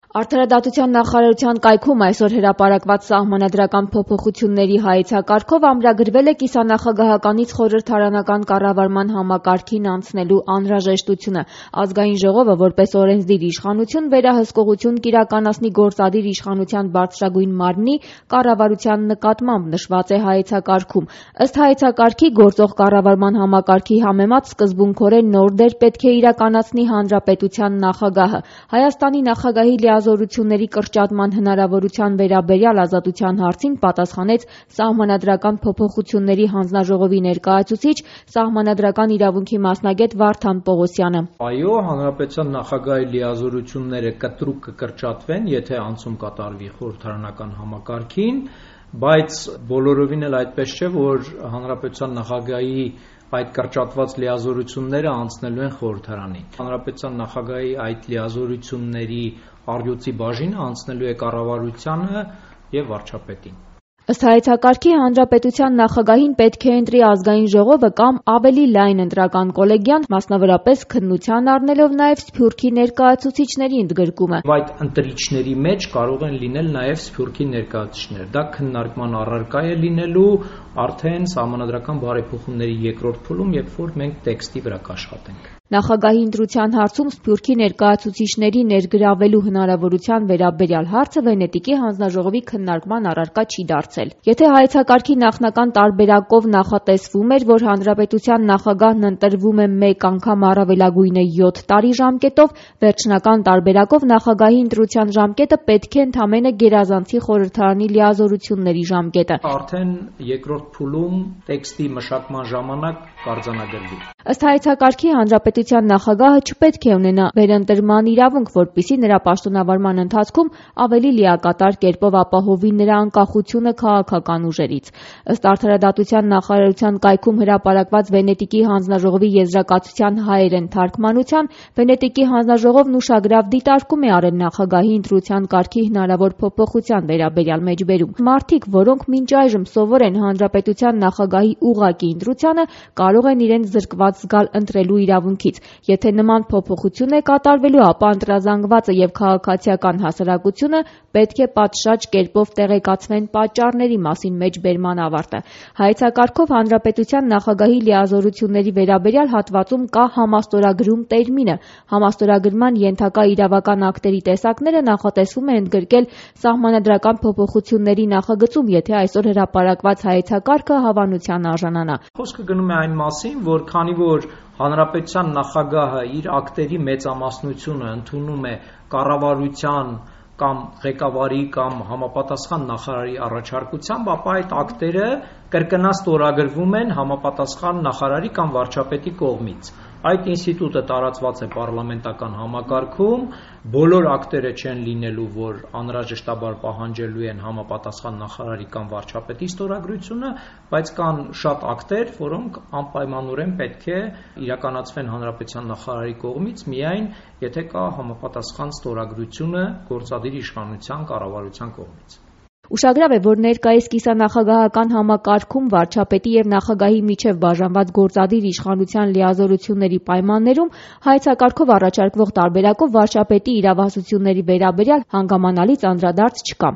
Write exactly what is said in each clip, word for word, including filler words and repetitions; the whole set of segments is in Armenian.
Արդարադատության նախարարության կայքում այսօր հրապարակված սահմանադրական փոփոխությունների հայեցակարգով ամրագրվել է կիսանախագահականից խորհրդարանական կառավարման համակարգին անցնելու անհրաժեշտությունը։ Ազգային ժողովը որպես օրենսդիր իշխանություն վերահսկողություն կիրականացնի գործադիր իշխանության բարձրագույն մարմնի կառավարության նկատմամբ նշված է հայեցակարգում։ Ըստ հայեցակարգի գործող կառավարման համակարգի համեմատ սկզբունքորեն նոր դեր պետք է իրականացնի հանրապետության նախագահը։ Հայաստանի նախագահի լիազորությունների կրճատման հնարավորության վերաբերյալ ազատության հարցին պատասխանեց սահմանադրական փոփոխությունների հանձնաժողովի ներկայացուցիչ, սահմանադրական իրավունքի մասնագետ Վարդան Պողոսյանը։ Այո, հանրապետության նախագահի լիազորությունները կտրուկ կկրճատվեն, եթե անցում կատարվի խորհրդարանական համակարգին, բայց բոլորովին էլ այդպես չէ, որ հանրապետության նախագահի այդ կրճատված լիազորությունները անցնելու են խորհրդարանին։ Հանրապետության նախագահի այդ լիազորությունների առյուծի բաժինը անցնելու է կառավարությանը եւ վարչապետին։ Ըստ հայեցակարգի հանրապետության նախագահին պետք է ընտրի ազգային ժողովը կամ ավելի լայն ընտրական կոլեգիան, մասնավորապես քննության առնելով նաև Սփյուռքի ներկայացուցիչների ընդգրկումը։ Այդ ընտրիչների մեջ կարող են լինել նաև Սփյուռքի ներկայացուցիչներ։ Դա քննարկման առարկա է լինելու արդեն սահմանադրական բարեփոխումների երկրորդ փուլում, երբ որ մենք տեքստի վրա կաշխատենք։ Նախագահի ընտրության հարցում Սփյուռքի ներկայացուցիչների ներգրավելու հնարավորության վերաբերյալ հարցը Վենետիկի հանձնաժողովի քննարկման առարկա չի դարձել։ Եթե հայեցակարգի նախնական տարբերակով նախատեսվում էր, որ հանրապետության նախագահն ընտրվում է մեկ անգամ առավելագույնը յոթ տարի ժամկետով, վերջնական տարբերակով նախագահի ընտրության ժամկետը պետք է ընդամենը գերազանցի խորհրդարանի լիազորությունների ժամկետը։ Արդեն երկրորդ փուլում տեքստի մշակման ժամանակ կարձանագրվի։ Ըստ հայեցակարգի հանրապետության նախագահը չպետք է ունենա վերընտրման իրավունք, որպեսզի նրա պաշտոնավարման ընթացքում ավելի լիակատար կերպով ապահովի նրա անկախությունը քաղաքական ուժերից։ Ըստ արդարադատության նախարարության կայքում հրապարակված Վենետիկի հանձնաժողովի եզրակացության հայերեն թարգմանության, Վենետիկի հանձնաժողովն ուշագրավ դիտարկում է արել նախագահի ընտրության կարգի հնարավոր փոփոխության վերաբերյալ մեջբերում։ Մարդիկ, որոնք մինչ այժմ սովոր են հանրապետության նախագահի ուղղակի ընտրությանը, կարող են իրենց զրկված զգալ ընտրելու իրավունքից։ Եթե նման փոփոխություն է կատարվելու, ապա ընտրազանգվածը եւ քաղաքացիական հասարակությունը պետք է պատշաճ կերպով տեղեկացվեն պատճառների մասին մեջբերման ավարտը։ Հայեցակարգով հանրապետության նախագահի լիազորությունների վերաբերյալ հատվածում կա համաստորագրում տերմինը։ Համաստորագրման ենթակա իրավական ակտերի տեսակները նախատեսվում է ընդգրկել սահմանադրական փոփոխությունների նախագծում, եթե այսօր հրապարակված հայեցակարգը հավանության արժանանա։ Խոսքը գնում է այն մասին, որ քանի որ հանրապետության նախագահը իր ակտերի մեծամասնությունը ընդունում է կառավարության կամ ղեկավարի կամ համապատասխան նախարարի առաջարկությամբ, ապա այդ ակտերը կրկնά ստորագրվում են համապատասխան նախարարի կամ վարչապետի կողմից։ Այդ ինստիտուտը տարածված է պարլամենտական համակարգում, բոլոր ակտերը չեն լինելու, որ անհրաժեշտաբար պահանջելու են համապատասխան նախարարի կամ վարչապետի ստորագրությունը, բայց կան շատ ակտեր, որոնք անպայմանորեն պետք է իրականացվեն հանրապետության նախարարի կողմից, միայն եթե կա համապատասխան ստորագրությունը գործադիր իշխանության կառավարության կողմից։ Ուշագրավ է, որ ներկայիս կիսանախագահական համակարգում վարչապետի եւ նախագահի միջև բաժանված գործադիր իշխանության լիազորությունների պայմաններում հայեցակարգով առաջարկվող տարբերակով վարչապետի իրավասությունների վերաբերյալ հանգամանալից անդրադարձ չկա։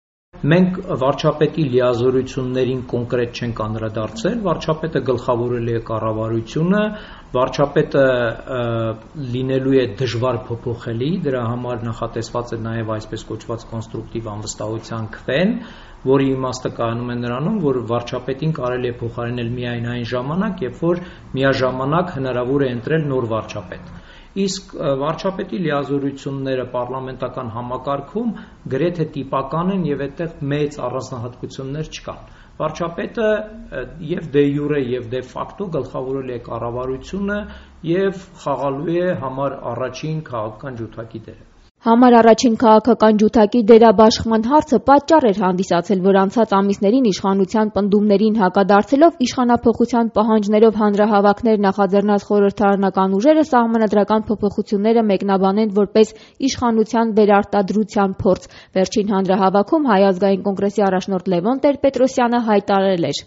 Մենք վարչապետի լիազորություններին կոնկրետ չենք անդրադարձել, վարչապետը գլխավորել է կառավարությունը, վարչապետը լինելու է դժվար փոփոխելի, դրա համար նախատեսված է նաև այսպես կոչված կոնստրուկտիվ անվստահության քվեն, որի իմաստը կայանում է նրանում, որ վարչապետին կարելի է փոխարինել միայն այն ժամանակ, երբ որ միաժամանակ հնարավոր է ընտրել նոր վարչապետ։ Իսկ վարչապետի լիազորությունները պարլամենտական համակարգում գրեթե տիպական են եւ այդտեղ մեծ առանձնահատկություններ չկան։ Վարչապետը եւ դե յուրե եւ դե ֆակտո գլխավորել է կառավարությունը եւ խաղալու է համար առաջին քաղաքական ջութակի դերը։ Համար առաջին քաղաքական ջութակի դերաբաշխման հարցը պատճառ էր հանդիսացել, որ անցած ամիսներին իշխանության պնդումներին հակադարձելով իշխանափոխության պահանջներով հանրահավաքներ նախաձեռնած խորհրդարանական ուժերը սահմանադրական փոփոխությունները մեկնաբանեն որպես իշխանության վերարտադրության փորձ։ Վերջին հանրահավաքում Հայ ազգային կոնգրեսի առաջնորդ Լևոն Տեր-Պետրոսյանը հայտարարել էր.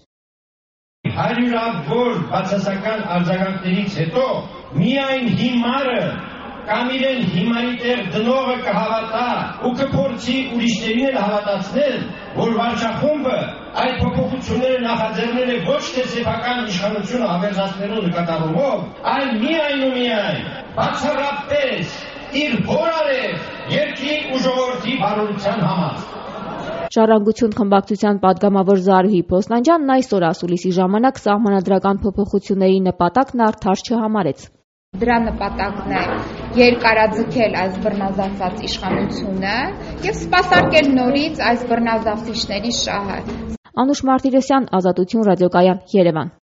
Հարյուրավոր բացասական արձագանքներից հետո միայն հիմարը կամ իրեն հիմանի տեղ դնողը կհավատա ու կփորձի ուրիշներին էլ հավատացնել, որ վարչախումբը այդ փոփոխությունները նախաձեռնել է ոչ թե սեփական իշխանությունը հավերժացնելու նկատառումով, այլ միայն ու միայն բացառապես իր հորարև երկրի ու ժողովրդի բարօրության համար։ Ժառանգություն խմբակցության պատգամավոր Զարուհի Փոսնանջյանն այսօր ասուլիսի ժամանակ սահմանադրական փոփոխությունների նպատակն արդար չհամարեց։ Դրա նպատակն է երկարաձգել այս բռնազավթած իշխանությունը եւ սպասարկել նորից այս բռնազավթիչների շահը։ Անուշ Մարտիրոսյան, Ազատություն ռադիոկայան, Երևան։